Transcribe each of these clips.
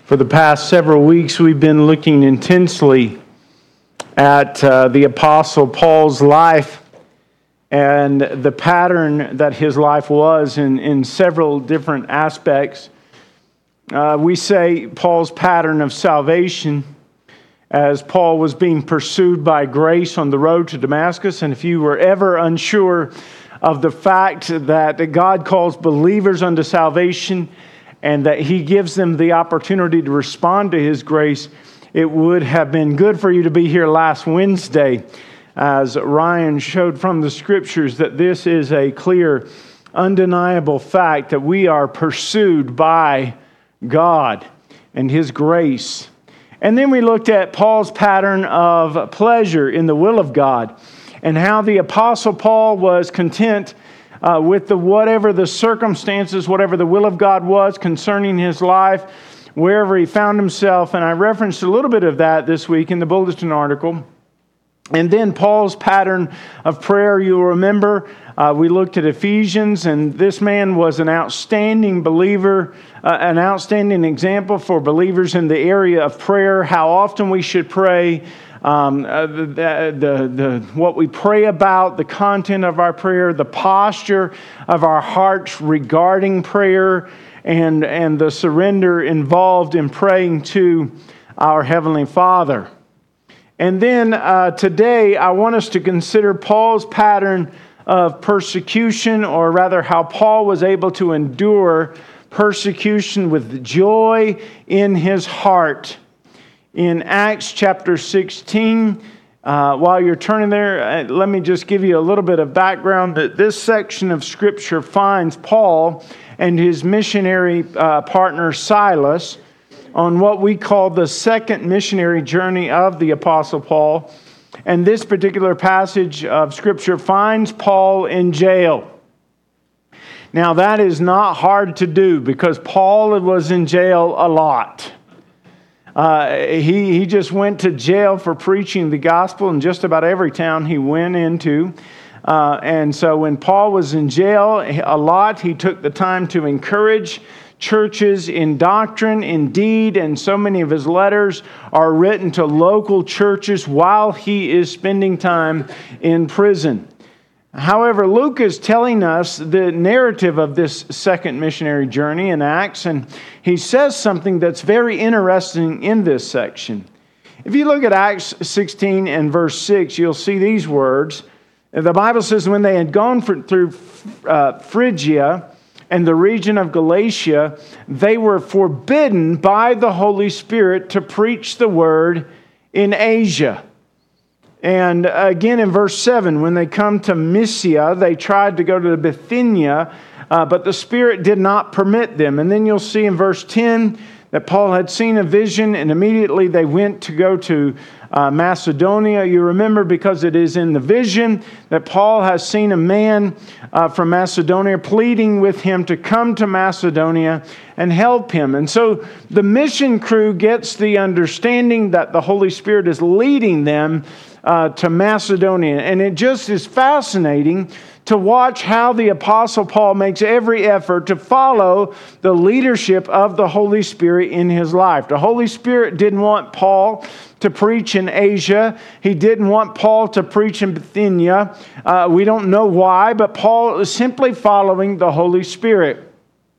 For the past several weeks, we've been looking intensely at the Apostle Paul's life and the pattern that his life was in several different aspects. We say Paul's pattern of salvation as Paul was being pursued by grace on the road to Damascus. And if you were ever unsure of the fact that God calls believers unto salvation and that He gives them the opportunity to respond to His grace, it would have been good for you to be here last Wednesday, as Ryan showed from the Scriptures that this is a clear, undeniable fact that we are pursued by God and His grace. And then we looked at Paul's pattern of pleasure in the will of God and how the Apostle Paul was content with whatever the circumstances, whatever the will of God was concerning his life, wherever he found himself. And I referenced a little bit of that this week in the bulletin article. And then Paul's pattern of prayer, you'll remember, we looked at Ephesians, and this man was an outstanding believer, an outstanding example for believers in the area of prayer, how often we should pray, what we pray about, the content of our prayer, the posture of our hearts regarding prayer, and the surrender involved in praying to our Heavenly Father. And then today, I want us to consider Paul's pattern of persecution, or rather how Paul was able to endure persecution with joy in his heart. In Acts chapter 16, while you're turning there, let me just give you a little bit of background that this section of Scripture finds Paul and his missionary partner Silas on what we call the second missionary journey of the Apostle Paul. And this particular passage of Scripture finds Paul in jail. Now, that is not hard to do because Paul was in jail a lot. He just went to jail for preaching the gospel in just about every town he went into. And so when Paul was in jail a lot, he took the time to encourage churches in doctrine, in deed, and so many of his letters are written to local churches while he is spending time in prison. However, Luke is telling us the narrative of this second missionary journey in Acts, and he says something that's very interesting in this section. If you look at Acts 16 and verse 6, you'll see these words. The Bible says, when they had gone through Phrygia and the region of Galatia, they were forbidden by the Holy Spirit to preach the word in Asia. And again in verse 7, when they come to Mysia, they tried to go to Bithynia, but the Spirit did not permit them. And then you'll see in verse 10 that Paul had seen a vision, and immediately they went to go to Macedonia. You remember, because it is in the vision that Paul has seen a man from Macedonia pleading with him to come to Macedonia and help him. And so the mission crew gets the understanding that the Holy Spirit is leading them to Macedonia. And it just is fascinating to watch how the Apostle Paul makes every effort to follow the leadership of the Holy Spirit in his life. The Holy Spirit didn't want Paul to preach in Asia. He didn't want Paul to preach in Bithynia. We don't know why, but Paul is simply following the Holy Spirit.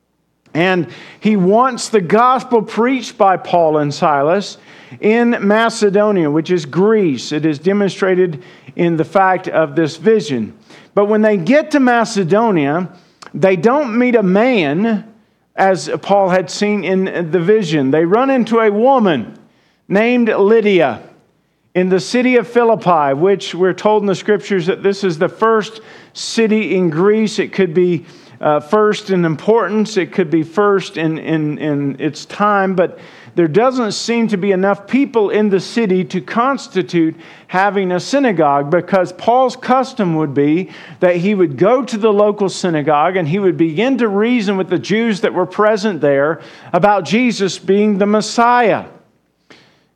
And he wants the gospel preached by Paul and Silas in Macedonia, which is Greece. It is demonstrated in the fact of this vision. But when they get to Macedonia, they don't meet a man, as Paul had seen in the vision. They run into a woman named Lydia in the city of Philippi, which we're told in the Scriptures that this is the first city in Greece. It could be first in importance. It could be first in its time, but there doesn't seem to be enough people in the city to constitute having a synagogue, because Paul's custom would be that he would go to the local synagogue and he would begin to reason with the Jews that were present there about Jesus being the Messiah.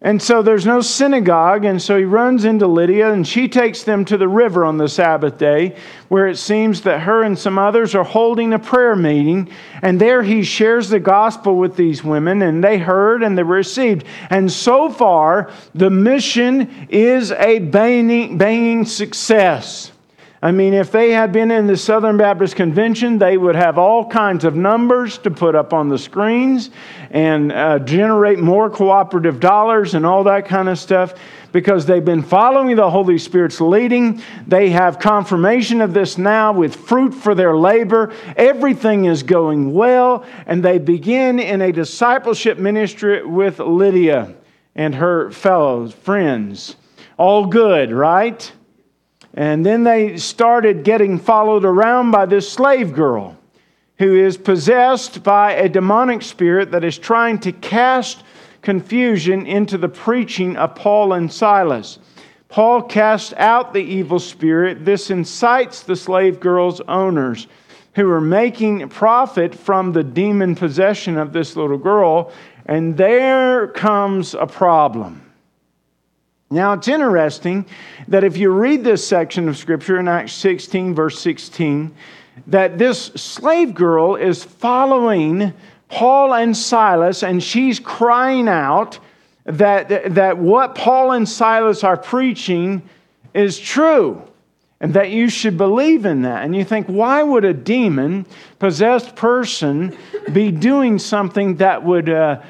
And so there's no synagogue, and so he runs into Lydia, and she takes them to the river on the Sabbath day, where it seems that her and some others are holding a prayer meeting, and there he shares the gospel with these women, and they heard and they received. And so far, the mission is a banging success. I mean, if they had been in the Southern Baptist Convention, they would have all kinds of numbers to put up on the screens and generate more cooperative dollars and all that kind of stuff, because they've been following the Holy Spirit's leading. They have confirmation of this now with fruit for their labor. Everything is going well, and they begin in a discipleship ministry with Lydia and her fellow friends. All good, right? And then they started getting followed around by this slave girl who is possessed by a demonic spirit that is trying to cast confusion into the preaching of Paul and Silas. Paul casts out the evil spirit. This incites the slave girl's owners, who are making profit from the demon possession of this little girl. And there comes a problem. Now, it's interesting that if you read this section of Scripture in Acts 16, verse 16, that this slave girl is following Paul and Silas, and she's crying out that what Paul and Silas are preaching is true, and that you should believe in that. And you think, why would a demon-possessed person be doing something that would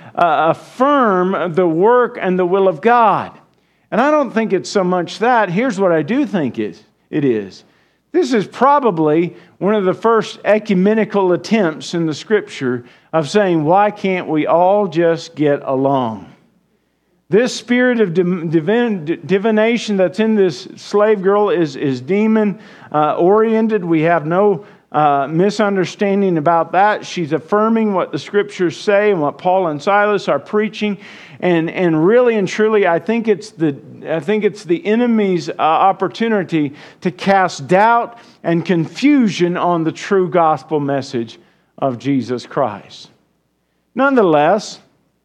affirm the work and the will of God? And I don't think it's so much that. Here's what I do think it is. This is probably one of the first ecumenical attempts in the Scripture of saying, why can't we all just get along? This spirit of divination that's in this slave girl is demon-oriented. We have no misunderstanding about that. She's affirming what the Scriptures say and what Paul and Silas are preaching. And really and truly, I think it's the enemy's opportunity to cast doubt and confusion on the true gospel message of Jesus Christ. Nonetheless,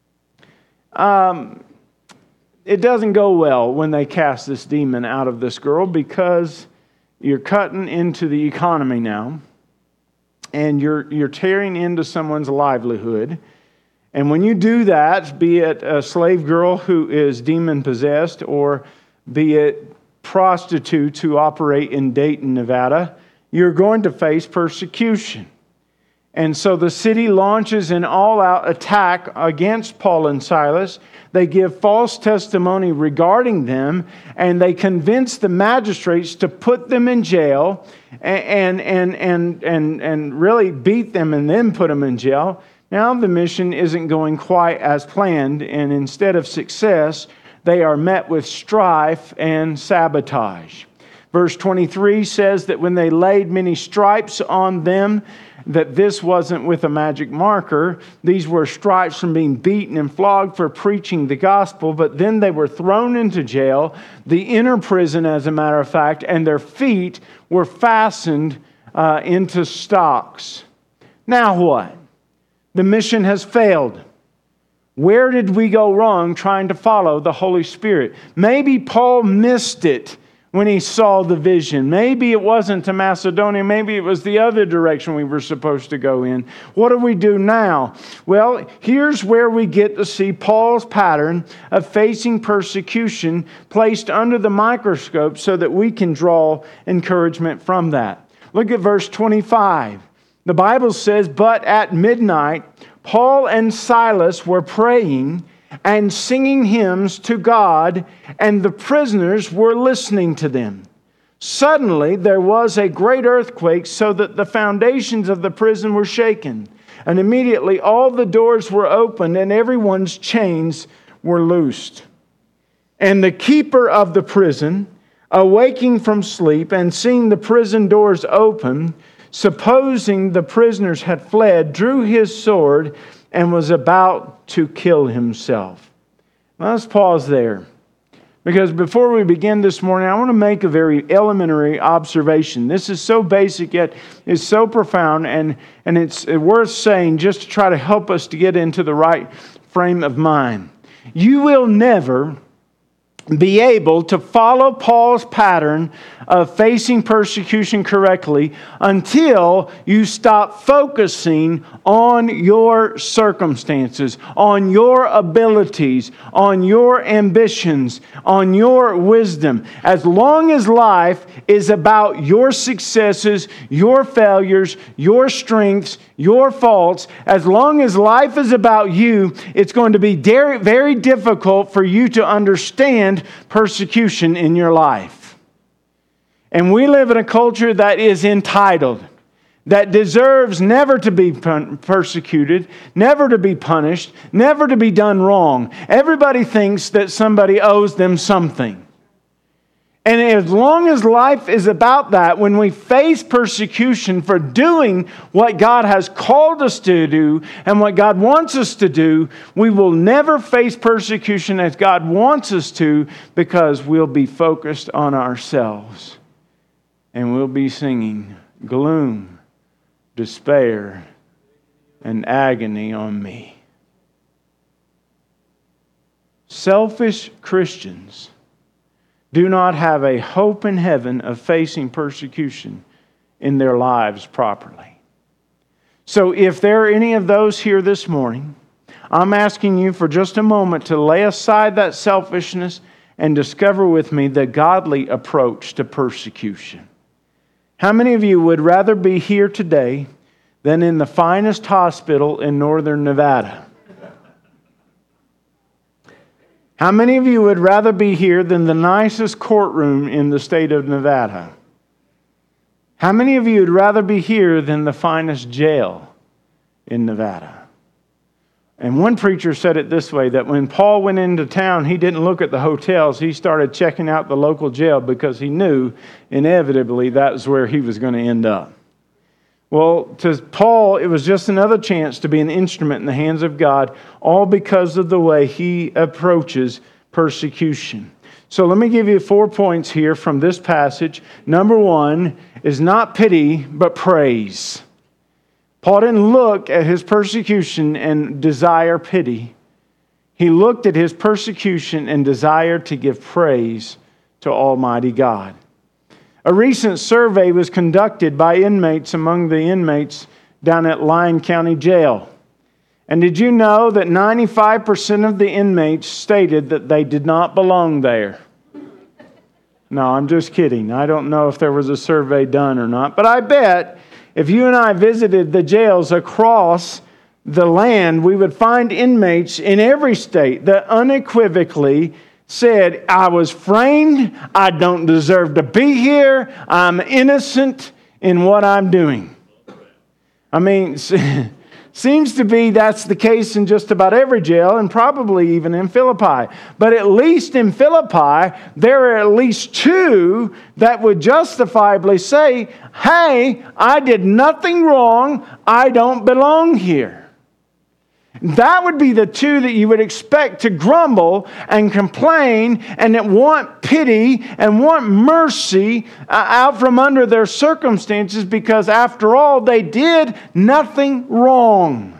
it doesn't go well when they cast this demon out of this girl, because you're cutting into the economy now, and you're tearing into someone's livelihood. And when you do that, be it a slave girl who is demon-possessed, or be it prostitutes who operate in Dayton, Nevada, you're going to face persecution. And so the city launches an all-out attack against Paul and Silas. They give false testimony regarding them, and they convince the magistrates to put them in jail and really beat them and then put them in jail. Now the mission isn't going quite as planned, and instead of success, they are met with strife and sabotage. Verse 23 says that when they laid many stripes on them, that this wasn't with a magic marker. These were stripes from being beaten and flogged for preaching the gospel, but then they were thrown into jail, the inner prison as a matter of fact, and their feet were fastened into stocks. Now what? The mission has failed. Where did we go wrong trying to follow the Holy Spirit? Maybe Paul missed it when he saw the vision. Maybe it wasn't to Macedonia. Maybe it was the other direction we were supposed to go in. What do we do now? Well, here's where we get to see Paul's pattern of facing persecution placed under the microscope so that we can draw encouragement from that. Look at verse 25. The Bible says, "But at midnight, Paul and Silas were praying and singing hymns to God, and the prisoners were listening to them. Suddenly there was a great earthquake, so that the foundations of the prison were shaken. And immediately all the doors were opened, and everyone's chains were loosed. And the keeper of the prison, awaking from sleep and seeing the prison doors open, supposing the prisoners had fled, drew his sword and was about to kill himself." Now, let's pause there, because before we begin this morning, I want to make a very elementary observation. This is so basic, yet is so profound, and it's worth saying just to try to help us to get into the right frame of mind. you will never be able to follow Paul's pattern of facing persecution correctly until you stop focusing on your circumstances, on your abilities, on your ambitions, on your wisdom. As long as life is about your successes, your failures, your strengths, your faults, as long as life is about you, it's going to be very, very difficult for you to understand persecution in your life. And we live in a culture that is entitled, that deserves never to be persecuted, never to be punished, never to be done wrong. Everybody thinks that somebody owes them something. And as long as life is about that, when we face persecution for doing what God has called us to do and what God wants us to do, we will never face persecution as God wants us to, because we'll be focused on ourselves. And we'll be singing gloom, despair, and agony on me. Selfish Christians do not have a hope in heaven of facing persecution in their lives properly. So if there are any of those here this morning, I'm asking you for just a moment to lay aside that selfishness and discover with me the godly approach to persecution. How many of you would rather be here today than in the finest hospital in northern Nevada? How many of you would rather be here than the nicest courtroom in the state of Nevada? How many of you would rather be here than the finest jail in Nevada? And one preacher said it this way, that when Paul went into town, he didn't look at the hotels. He started checking out the local jail because he knew inevitably that was where he was going to end up. Well, to Paul, it was just another chance to be an instrument in the hands of God, all because of the way he approaches persecution. So let me give you 4 points here from this passage. Number 1 is not pity, but praise. Paul didn't look at his persecution and desire pity. He looked at his persecution and desired to give praise to Almighty God. A recent survey was conducted by inmates among the inmates down at Lyon County Jail. And did you know that 95% of the inmates stated that they did not belong there? No, I'm just kidding. I don't know if there was a survey done or not, but I bet if you and I visited the jails across the land, we would find inmates in every state that unequivocally said, I was framed, I don't deserve to be here, I'm innocent in what I'm doing. I mean, seems to be that's the case in just about every jail, and probably even in Philippi. But at least in Philippi, there are at least 2 that would justifiably say, hey, I did nothing wrong, I don't belong here. That would be the 2 that you would expect to grumble and complain and that want pity and want mercy out from under their circumstances, because after all, they did nothing wrong.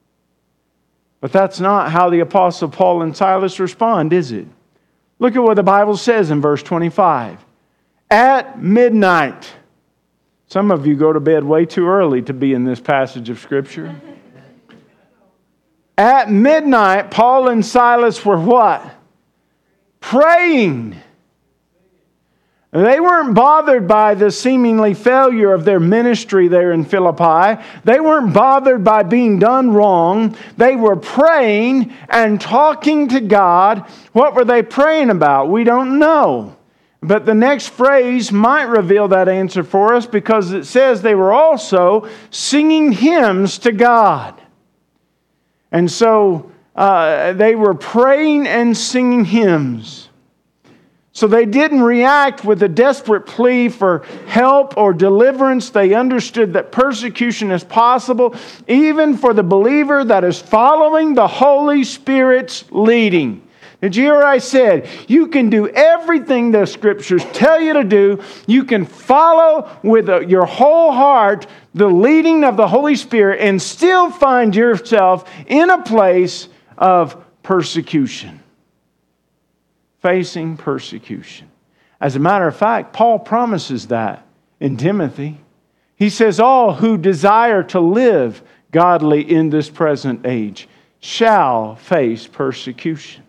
But that's not how the Apostle Paul and Silas respond, is it? Look at what the Bible says in verse 25. At midnight. Some of you go to bed way too early to be in this passage of Scripture. At midnight, Paul and Silas were what? Praying. They weren't bothered by the seemingly failure of their ministry there in Philippi. They weren't bothered by being done wrong. They were praying and talking to God. What were they praying about? We don't know. But the next phrase might reveal that answer for us, because it says they were also singing hymns to God. And so they were praying and singing hymns. So they didn't react with a desperate plea for help or deliverance. They understood that persecution is possible even for the believer that is following the Holy Spirit's leading. Did you hear what I said? You can do everything the Scriptures tell you to do. You can follow with your whole heart the leading of the Holy Spirit and still find yourself in a place of persecution. Facing persecution. As a matter of fact, Paul promises that in Timothy. He says, all who desire to live godly in this present age shall face persecution.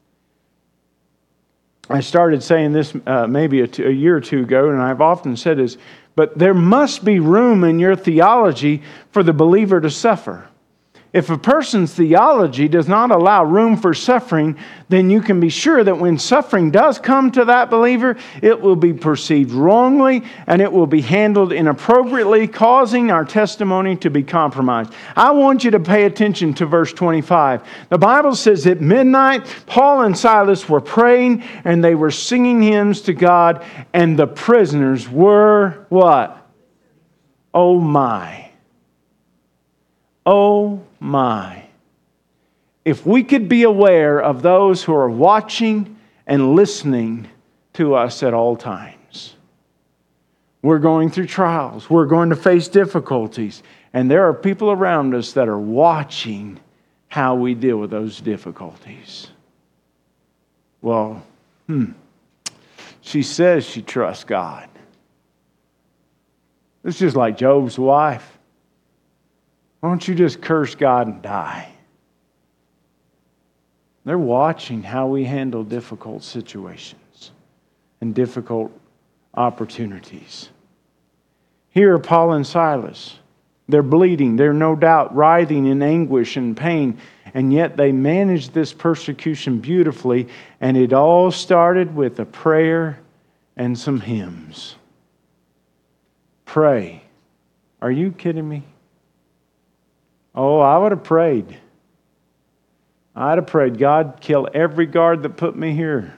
I started saying this maybe a year or two ago, and I've often said this, but there must be room in your theology for the believer to suffer. If a person's theology does not allow room for suffering, then you can be sure that when suffering does come to that believer, it will be perceived wrongly and it will be handled inappropriately, causing our testimony to be compromised. I want you to pay attention to verse 25. The Bible says at midnight, Paul and Silas were praying and they were singing hymns to God, and the prisoners were what? Oh my. Oh my. If we could be aware of those who are watching and listening to us at all times. We're going through trials. We're going to face difficulties. And there are people around us that are watching how we deal with those difficulties. Well, she says she trusts God. It's just like Job's wife. Why don't you just curse God and die? They're watching how we handle difficult situations and difficult opportunities. Here are Paul and Silas. They're bleeding. They're no doubt writhing in anguish and pain. And yet they managed this persecution beautifully. And it all started with a prayer and some hymns. Pray. Are you kidding me? Oh, I would have prayed. I'd have prayed, God, kill every guard that put me here.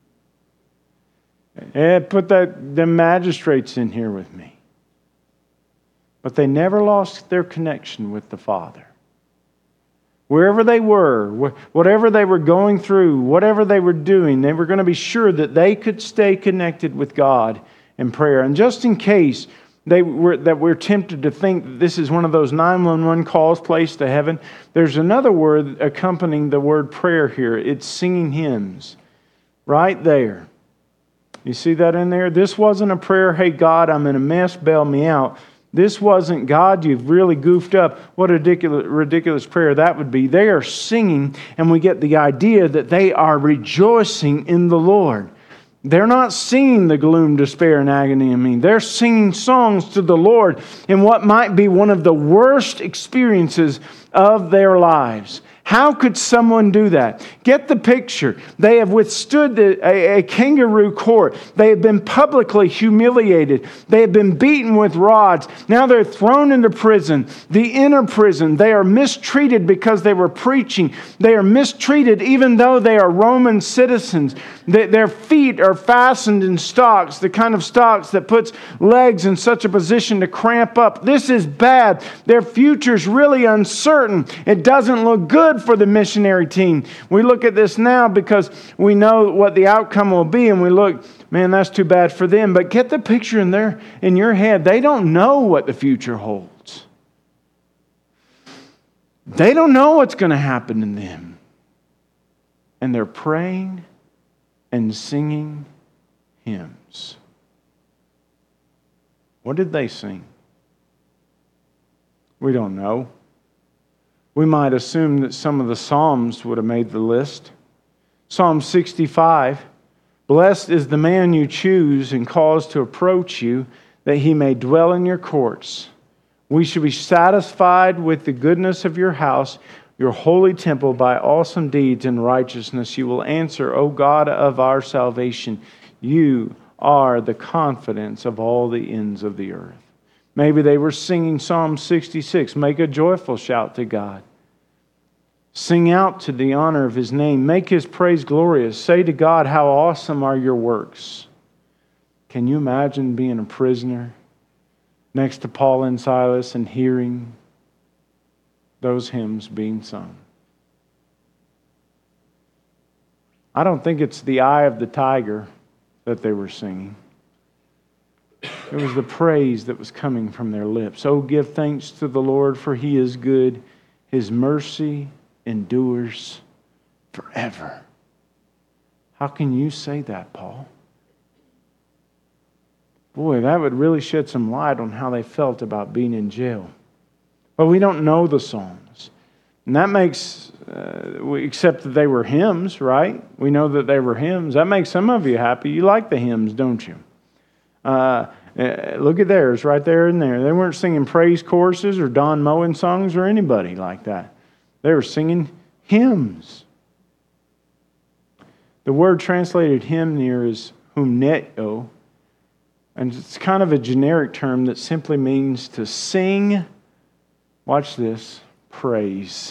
And put the magistrates in here with me. But they never lost their connection with the Father. Wherever they were, whatever they were going through, whatever they were doing, they were going to be sure that they could stay connected with God in prayer. And just in case we're tempted to think that this is one of those 911 calls placed to heaven, there's another word accompanying the word prayer here. It's singing hymns. Right there. You see that in there? This wasn't a prayer, hey God, I'm in a mess, bail me out. This wasn't, God, you've really goofed up. What a ridiculous prayer that would be. They are singing, and we get the idea that they are rejoicing in the Lord. They're not singing the gloom, despair, and agony in me. They're singing songs to the Lord in what might be one of the worst experiences of their lives. How could someone do that? Get the picture. They have withstood a kangaroo court. They have been publicly humiliated. They have been beaten with rods. Now they're thrown into prison, the inner prison. They are mistreated because they were preaching. They are mistreated even though they are Roman citizens. Their feet are fastened in stocks, the kind of stocks that puts legs in such a position to cramp up. This is bad. Their future's really uncertain. It doesn't look good for the missionary team. We look at this now because we know what the outcome will be, and we look, man, that's too bad for them. But get the picture in your head. They don't know what the future holds. They don't know what's going to happen to them. And they're praying and singing hymns. What did they sing? We don't know. We might assume that some of the Psalms would have made the list. Psalm 65, blessed is the man you choose and cause to approach you, that he may dwell in your courts. We should be satisfied with the goodness of your house, your holy temple, by awesome deeds and righteousness. You will answer, O God of our salvation. You are the confidence of all the ends of the earth. Maybe they were singing Psalm 66. Make a joyful shout to God. Sing out to the honor of His name. Make His praise glorious. Say to God, how awesome are your works. Can you imagine being a prisoner next to Paul and Silas and hearing those hymns being sung? I don't think it's the eye of the tiger that they were singing. It was the praise that was coming from their lips. Oh, give thanks to the Lord, for He is good. His mercy endures forever. How can you say that, Paul? Boy, that would really shed some light on how they felt about being in jail. But we don't know the Psalms. And that makes, except that they were hymns, right? We know that they were hymns. That makes some of you happy. You like the hymns, don't you? Look at theirs right there and there. They weren't singing praise choruses or Don Moen songs or anybody like that. They were singing hymns. The word translated hymn here is humneo, and it's kind of a generic term that simply means to sing, watch this, praise.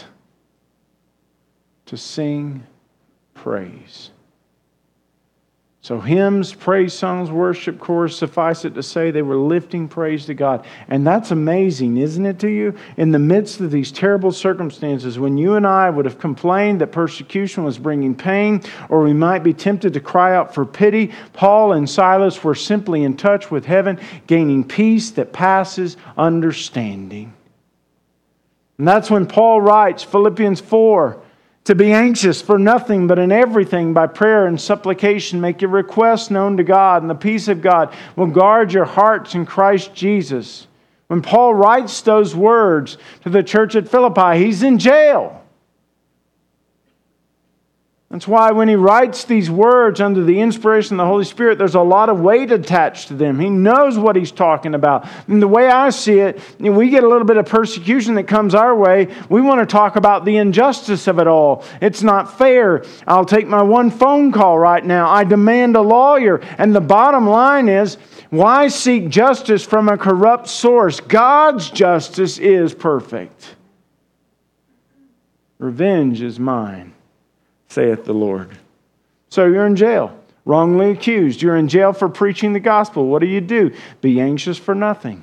To sing praise. So hymns, praise songs, worship chorus, suffice it to say they were lifting praise to God. And that's amazing, isn't it to you? In the midst of these terrible circumstances, when you and I would have complained that persecution was bringing pain, or we might be tempted to cry out for pity, Paul and Silas were simply in touch with heaven, gaining peace that passes understanding. And that's when Paul writes, Philippians 4, to be anxious for nothing, but in everything by prayer and supplication, make your requests known to God, and the peace of God will guard your hearts in Christ Jesus. When Paul writes those words to the church at Philippi, he's in jail. That's why when he writes these words under the inspiration of the Holy Spirit, there's a lot of weight attached to them. He knows what he's talking about. And the way I see it, we get a little bit of persecution that comes our way. We want to talk about the injustice of it all. It's not fair. I'll take my one phone call right now. I demand a lawyer. And the bottom line is, why seek justice from a corrupt source? God's justice is perfect. Revenge is mine, saith the Lord. So you're in jail, wrongly accused. You're in jail for preaching the gospel. What do? Be anxious for nothing.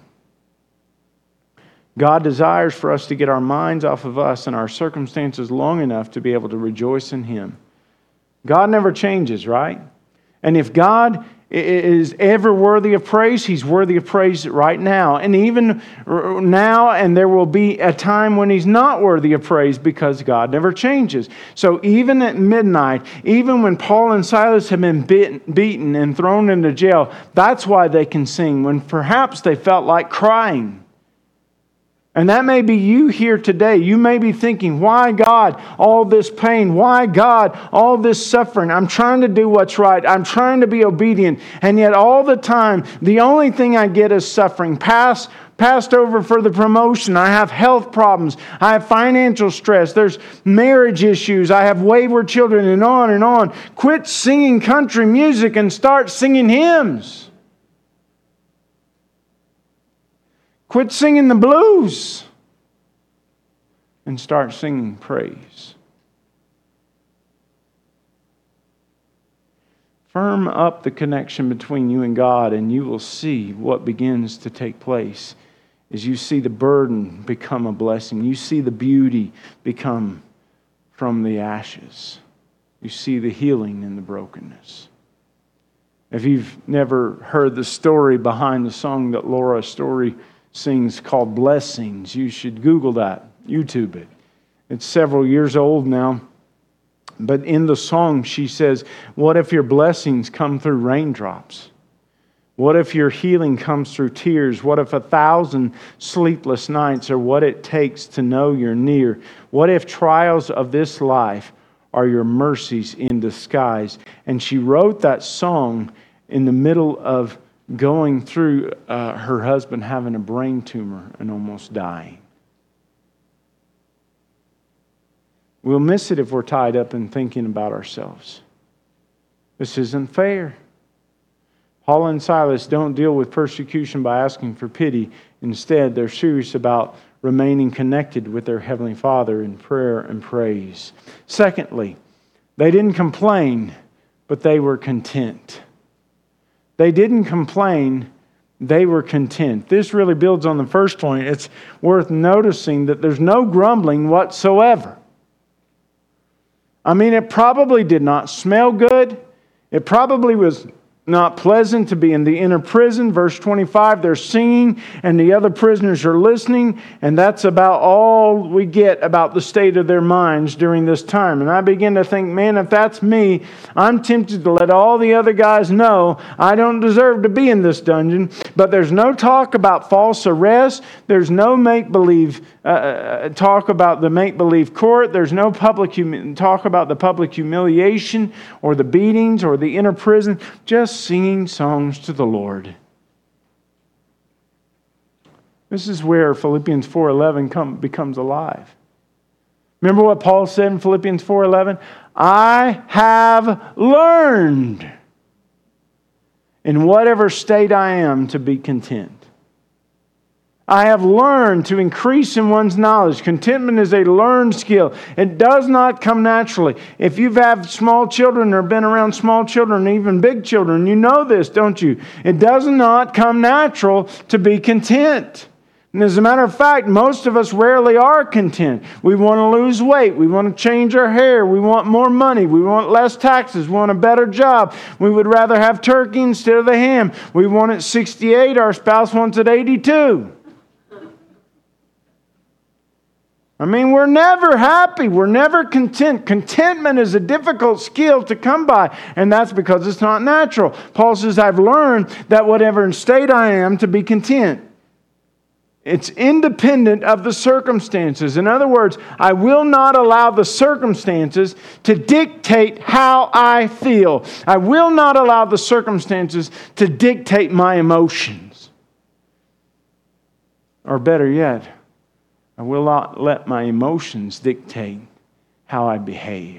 God desires for us to get our minds off of us and our circumstances long enough to be able to rejoice in Him. God never changes, right? And if God is ever worthy of praise, He's worthy of praise right now. And even now, and there will be a time when He's not worthy of praise because God never changes. So even at midnight, even when Paul and Silas have been beaten and thrown into jail, that's why they can sing, when perhaps they felt like crying. And that may be you here today. You may be thinking, why God, all this pain? Why God, all this suffering? I'm trying to do what's right. I'm trying to be obedient. And yet all the time, the only thing I get is suffering. Passed over for the promotion. I have health problems. I have financial stress. There's marriage issues. I have wayward children, and on and on. Quit singing country music and start singing hymns. Quit singing the blues and start singing praise. Firm up the connection between you and God, and you will see what begins to take place as you see the burden become a blessing. You see the beauty become from the ashes. You see the healing in the brokenness. If you've never heard the story behind the song that Laura Story sings called Blessings, you should Google that, YouTube it. It's several years old now. But in the song she says, what if your blessings come through raindrops? What if your healing comes through tears? What if 1,000 sleepless nights are what it takes to know you're near? What if trials of this life are your mercies in disguise? And she wrote that song in the middle of going through her husband having a brain tumor and almost dying. We'll miss it if we're tied up in thinking about ourselves. This isn't fair. Paul and Silas don't deal with persecution by asking for pity. Instead, they're serious about remaining connected with their Heavenly Father in prayer and praise. Secondly, they didn't complain, but they were content. They didn't complain, they were content. This really builds on the first point. It's worth noticing that there's no grumbling whatsoever. I mean, it probably did not smell good. It probably was not pleasant to be in the inner prison. Verse 25, they're singing and the other prisoners are listening, and that's about all we get about the state of their minds during this time. And I begin to think, man, if that's me, I'm tempted to let all the other guys know I don't deserve to be in this dungeon. But there's no talk about false arrest. There's no make-believe talk about the make-believe court. There's no talk about the public humiliation or the beatings or the inner prison. Just singing songs to the Lord. This is where Philippians 4:11 becomes alive. Remember what Paul said in Philippians 4:11? I have learned in whatever state I am to be content. I have learned to increase in one's knowledge. Contentment is a learned skill. It does not come naturally. If you've had small children or been around small children, even big children, you know this, don't you? It does not come natural to be content. And as a matter of fact, most of us rarely are content. We want to lose weight. We want to change our hair. We want more money. We want less taxes. We want a better job. We would rather have turkey instead of the ham. We want it 68. Our spouse wants it 82. I mean, we're never happy. We're never content. Contentment is a difficult skill to come by, and that's because it's not natural. Paul says, I've learned that whatever state I am to be content. It's independent of the circumstances. In other words, I will not allow the circumstances to dictate how I feel. I will not allow the circumstances to dictate my emotions. Or better yet, I will not let my emotions dictate how I behave.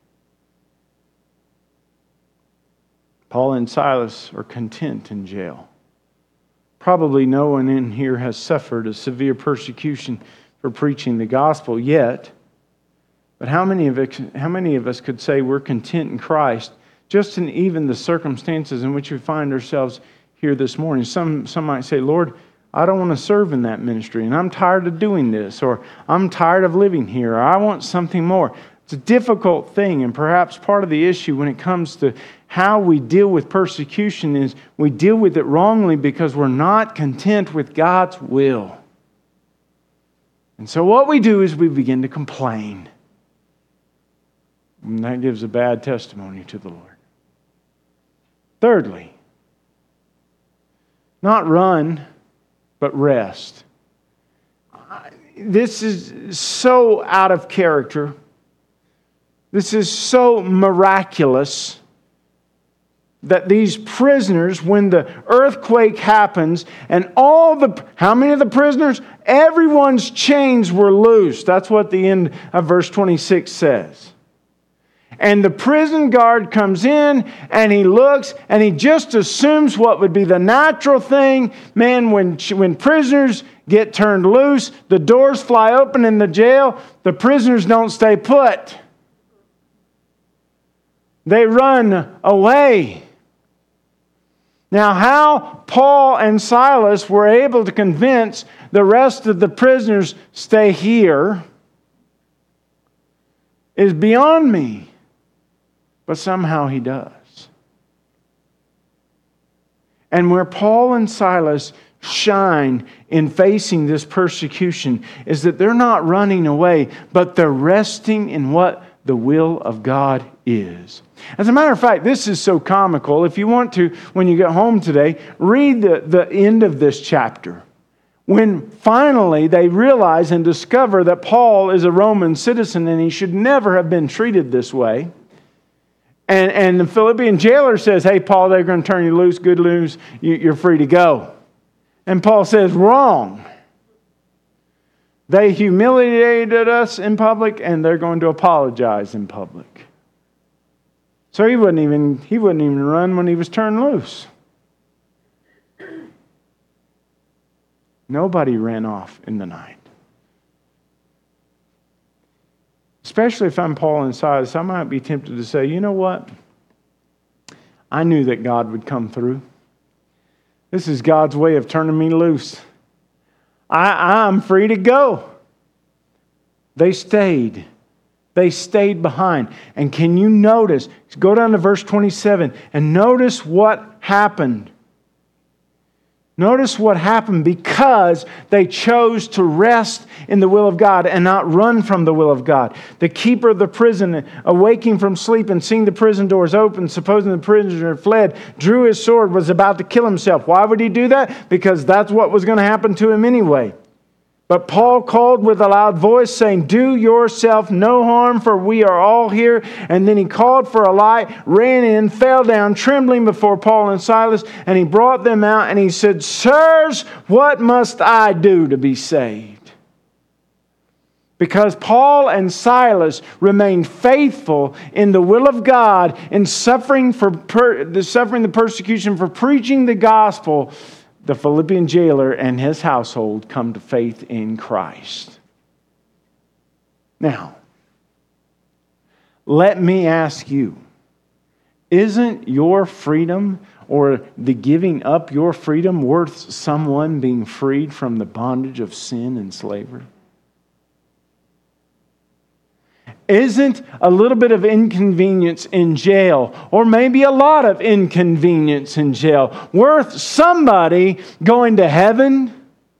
Paul and Silas are content in jail. Probably no one in here has suffered a severe persecution for preaching the gospel yet. But how many of us could say we're content in Christ just in even the circumstances in which we find ourselves here this morning? Some might say, Lord, I don't want to serve in that ministry, and I'm tired of doing this, or I'm tired of living here, or I want something more. It's a difficult thing, and perhaps part of the issue when it comes to how we deal with persecution is we deal with it wrongly because we're not content with God's will. And so what we do is we begin to complain. And that gives a bad testimony to the Lord. Thirdly, not run, but rest. This is so out of character. This is so miraculous that these prisoners, when the earthquake happens, and how many of the prisoners? Everyone's chains were loose. That's what the end of verse 26 says. And the prison guard comes in and he looks and he just assumes what would be the natural thing. Man, when prisoners get turned loose, the doors fly open in the jail, the prisoners don't stay put. They run away. Now, how Paul and Silas were able to convince the rest of the prisoners stay here is beyond me. But somehow he does. And where Paul and Silas shine in facing this persecution is that they're not running away, but they're resting in what the will of God is. As a matter of fact, this is so comical. If you want to, when you get home today, read the end of this chapter. When finally they realize and discover that Paul is a Roman citizen and he should never have been treated this way. And the Philippian jailer says, hey, Paul, they're going to turn you loose. Good news, you're free to go. And Paul says, wrong. They humiliated us in public, and they're going to apologize in public. So he wouldn't even run when he was turned loose. Nobody ran off in the night. Especially if I'm Paul and Silas, I might be tempted to say, you know what? I knew that God would come through. This is God's way of turning me loose. I'm free to go. They stayed They stayed behind. And can you notice, go down to verse 27 and notice what happened. Notice what happened because they chose to rest in the will of God and not run from the will of God. The keeper of the prison, awaking from sleep and seeing the prison doors open, supposing the prisoner had fled, drew his sword, was about to kill himself. Why would he do that? Because that's what was going to happen to him anyway. But Paul called with a loud voice, saying, "Do yourself no harm, for we are all here." And then he called for a light, ran in, fell down, trembling before Paul and Silas, and he brought them out, and he said, "Sirs, what must I do to be saved?" Because Paul and Silas remained faithful in the will of God, in suffering the persecution for preaching the gospel, the Philippian jailer and his household come to faith in Christ. Now, let me ask you, isn't your freedom or the giving up your freedom worth someone being freed from the bondage of sin and slavery? Isn't a little bit of inconvenience in jail, or maybe a lot of inconvenience in jail, worth somebody going to heaven?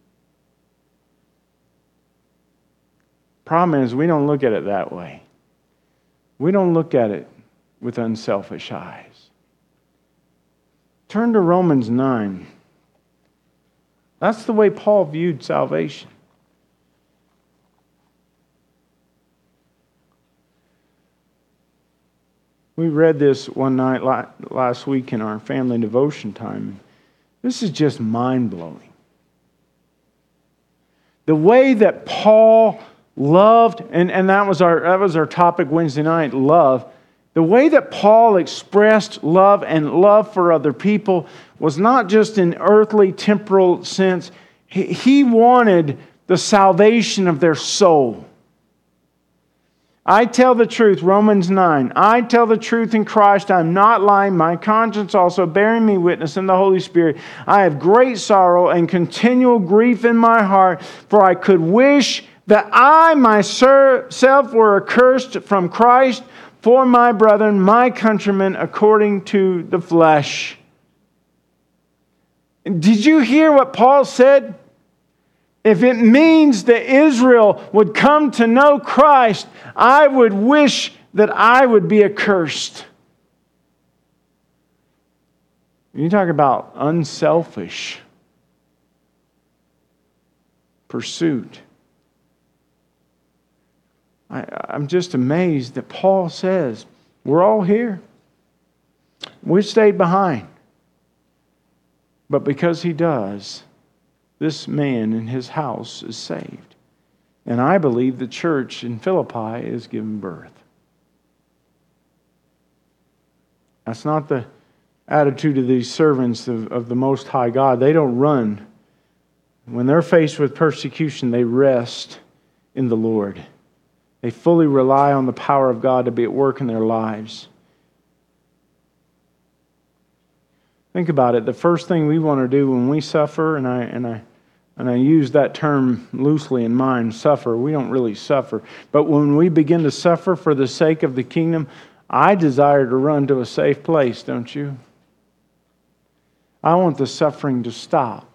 Problem is, we don't look at it that way. We don't look at it with unselfish eyes. Turn to Romans 9. That's the way Paul viewed salvation. We read this one night last week in our family devotion time. This is just mind-blowing. The way that Paul loved, and that was our topic Wednesday night, love. The way that Paul expressed love and love for other people was not just in earthly, temporal sense. He wanted the salvation of their soul. I tell the truth, Romans 9. I tell the truth in Christ. I'm not lying. My conscience also bearing me witness in the Holy Spirit. I have great sorrow and continual grief in my heart, for I could wish that I myself were accursed from Christ for my brethren, my countrymen, according to the flesh. Did you hear what Paul said? If it means that Israel would come to know Christ, I would wish that I would be accursed. You talk about unselfish pursuit. I'm just amazed that Paul says, we're all here. We stayed behind. But because he does, this man in his house is saved. And I believe the church in Philippi is given birth. That's not the attitude of these servants of the Most High God. They don't run. When they're faced with persecution, they rest in the Lord. They fully rely on the power of God to be at work in their lives. Think about it. The first thing we want to do when we suffer, and I use that term loosely in mind, suffer. We don't really suffer. But when we begin to suffer for the sake of the kingdom, I desire to run to a safe place, don't you? I want the suffering to stop.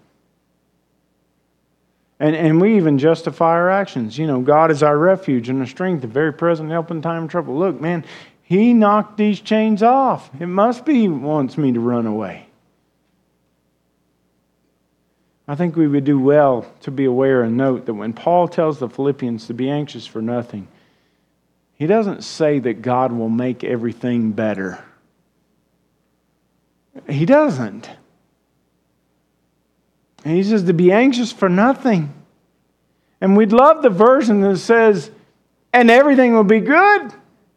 And we even justify our actions. You know, God is our refuge and our strength, a very present help in time of trouble. Look, man, He knocked these chains off. It must be He wants me to run away. I think we would do well to be aware and note that when Paul tells the Philippians to be anxious for nothing, he doesn't say that God will make everything better. He doesn't. And he says to be anxious for nothing. And we'd love the version that says, and everything will be good.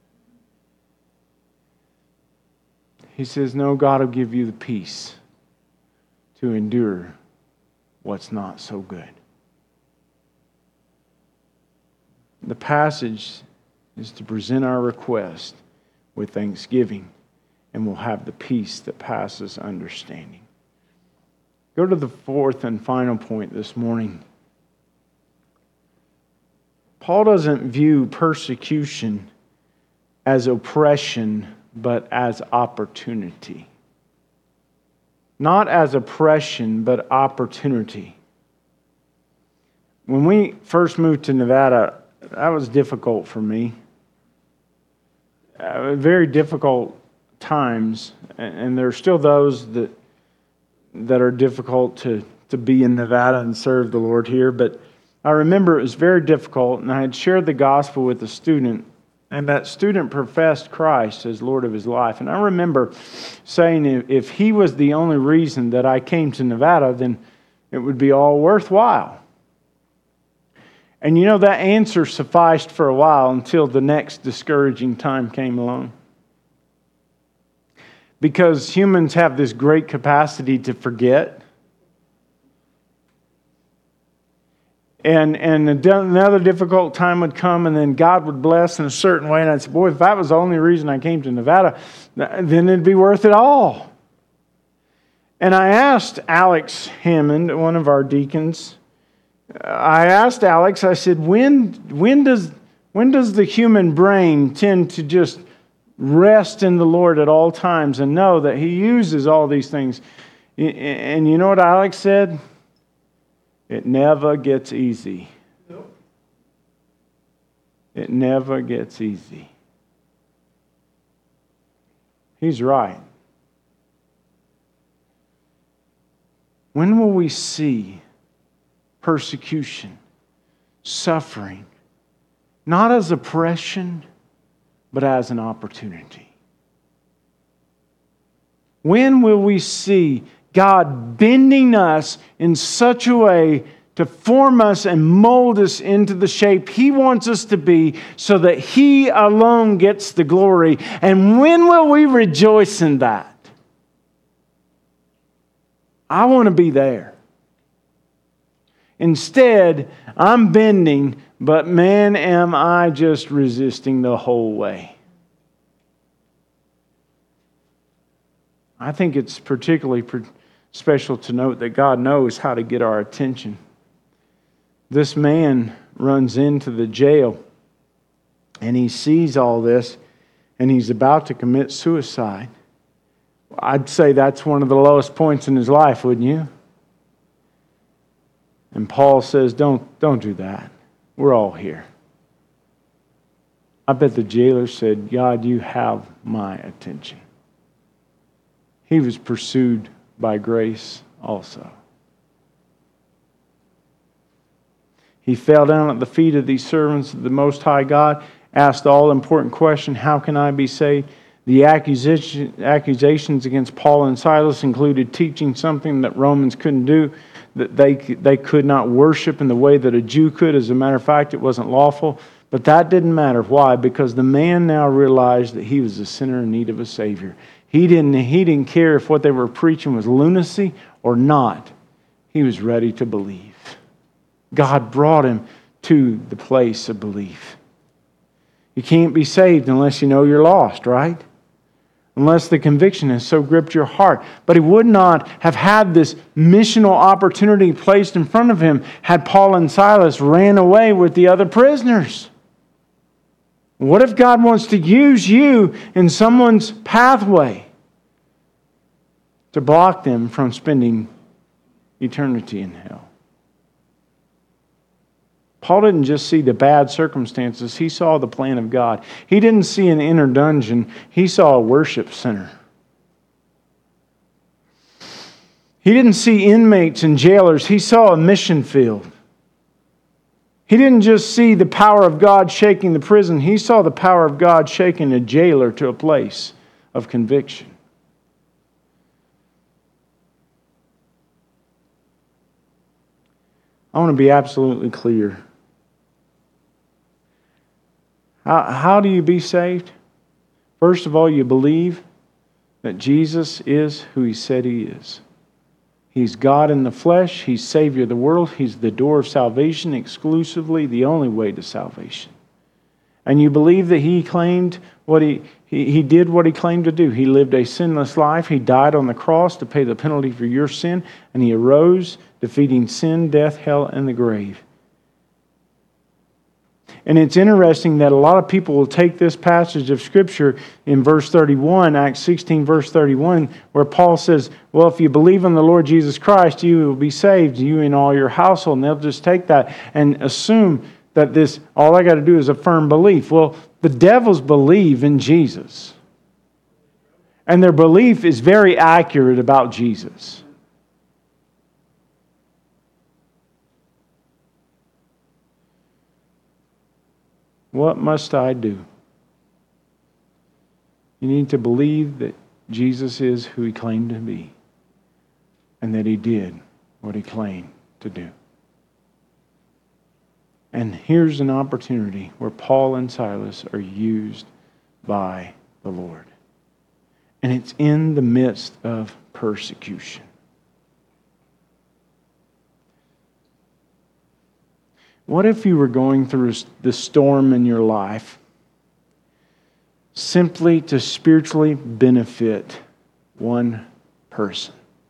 He says, no, God will give you the peace to endure what's not so good. The passage is to present our request with thanksgiving, and we'll have the peace that passes understanding. Go to the fourth and final point this morning. Paul doesn't view persecution as oppression, but as opportunity. Not as oppression, but opportunity. When we first moved to Nevada, that was difficult for me. Very difficult times, and there are still those that are difficult to be in Nevada and serve the Lord here. But I remember it was very difficult, and I had shared the gospel with a student, and that student professed Christ as Lord of his life. And I remember saying, if he was the only reason that I came to Nevada, then it would be all worthwhile. And you know, that answer sufficed for a while until the next discouraging time came along. Because humans have this great capacity to forget. And another difficult time would come, and then God would bless in a certain way. And I'd say, boy, if that was the only reason I came to Nevada, then it'd be worth it all. And I asked Alex Hammond, one of our deacons, I said, when does the human brain tend to just rest in the Lord at all times and know that He uses all these things? And you know what Alex said? It never gets easy. It never gets easy. He's right. When will we see persecution, suffering, not as oppression, but as an opportunity? When will we see God bending us in such a way to form us and mold us into the shape He wants us to be, so that He alone gets the glory? And when will we rejoice in that? I want to be there. Instead, I'm bending, but man, am I just resisting the whole way. I think it's particularly special to note that God knows how to get our attention. This man runs into the jail, and he sees all this, and he's about to commit suicide. I'd say that's one of the lowest points in his life, wouldn't you? And Paul says, don't do that. We're all here. I bet the jailer said, God, you have my attention. He was pursued by grace also. He fell down at the feet of these servants of the Most High God, asked the all-important question, how can I be saved? The accusations against Paul and Silas included teaching something that Romans couldn't do, that they could not worship in the way that a Jew could. As a matter of fact, it wasn't lawful. But that didn't matter. Why? Because the man now realized that he was a sinner in need of a Savior. He didn't care if what they were preaching was lunacy or not. He was ready to believe. God brought him to the place of belief. You can't be saved unless you know you're lost, right? Unless the conviction has so gripped your heart. But he would not have had this missional opportunity placed in front of him had Paul and Silas ran away with the other prisoners. What if God wants to use you in someone's pathway to block them from spending eternity in hell? Paul didn't just see the bad circumstances. He saw the plan of God. He didn't see an inner dungeon. He saw a worship center. He didn't see inmates and jailers. He saw a mission field. He didn't just see the power of God shaking the prison. He saw the power of God shaking a jailer to a place of conviction. I want to be absolutely clear. How do you be saved? First of all, you believe that Jesus is who He said He is. He's God in the flesh. He's Savior of the world. He's the door of salvation, exclusively the only way to salvation. And you believe that He claimed what He did what He claimed to do. He lived a sinless life. He died on the cross to pay the penalty for your sin. And He arose, defeating sin, death, hell, and the grave. And it's interesting that a lot of people will take this passage of Scripture in verse 31, Acts 16, verse 31, where Paul says, well, if you believe in the Lord Jesus Christ, you will be saved, you and all your household. And they'll just take that and assume that this, all I got to do is affirm belief. Well, the devils believe in Jesus. And their belief is very accurate about Jesus. What must I do? You need to believe that Jesus is who He claimed to be and that He did what He claimed to do. And here's an opportunity where Paul and Silas are used by the Lord. And it's in the midst of persecution. What if you were going through the storm in your life simply to spiritually benefit one person?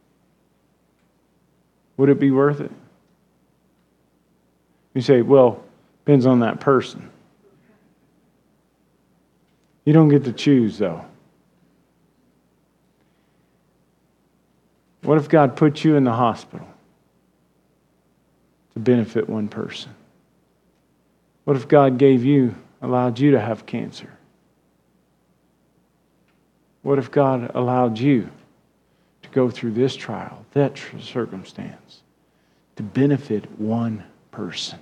Would it be worth it? You say, well, depends on that person. You don't get to choose, though. What if God put you in the hospital to benefit one person? What if God allowed you to have cancer? What if God allowed you to go through this trial, that circumstance, to benefit one person?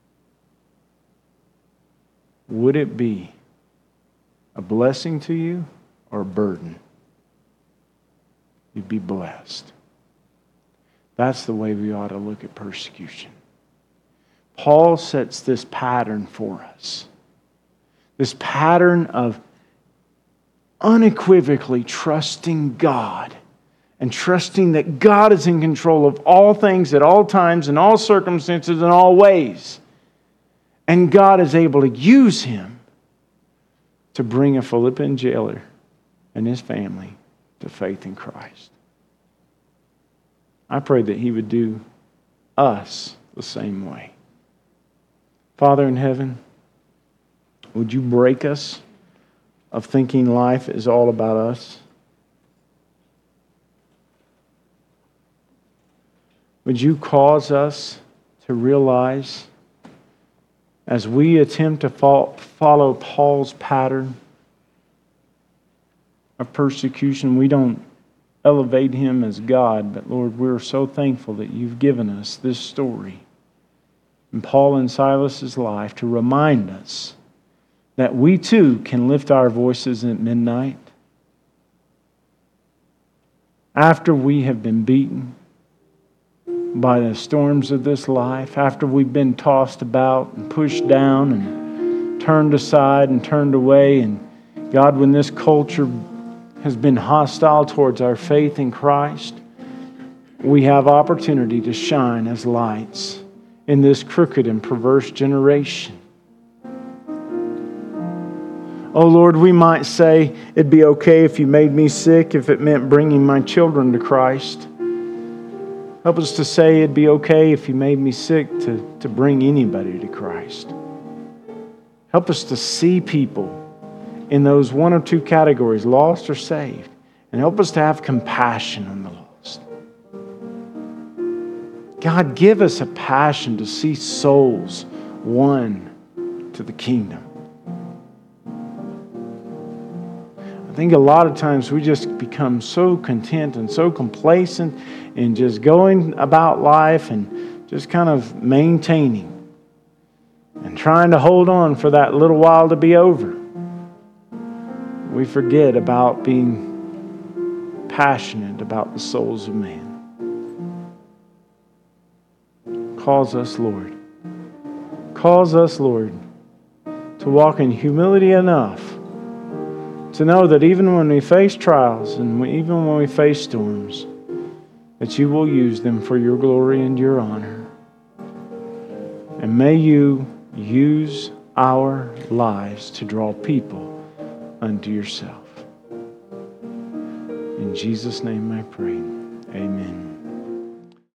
Would it be a blessing to you or a burden? You'd be blessed. That's the way we ought to look at persecution. Paul sets this pattern for us. This pattern of unequivocally trusting God and trusting that God is in control of all things at all times, in all circumstances, in all ways. And God is able to use him to bring a Philippian jailer and his family to faith in Christ. I pray that he would do us the same way. Father in heaven, would you break us of thinking life is all about us? Would you cause us to realize, as we attempt to follow Paul's pattern of persecution, we don't elevate him as God, but Lord, we're so thankful that you've given us this story in Paul and Silas's life to remind us that we too can lift our voices at midnight after we have been beaten by the storms of this life, after we've been tossed about and pushed down and turned aside and turned away. And God, when this culture has been hostile towards our faith in Christ, we have opportunity to shine as lights in this crooked and perverse generation. Oh Lord, we might say it'd be okay if you made me sick if it meant bringing my children to Christ. Help us to say it'd be okay if you made me sick to bring anybody to Christ. Help us to see people in those one or two categories, lost or saved, and help us to have compassion on the lost. God, give us a passion to see souls won to the kingdom. I think a lot of times we just become so content and so complacent in just going about life and just kind of maintaining and trying to hold on for that little while to be over. We forget about being passionate about the souls of man. Cause us, Lord, to walk in humility enough to know that even when we face trials and even when we face storms, that you will use them for your glory and your honor. And may you use our lives to draw people unto yourself. In Jesus' name I pray. Amen.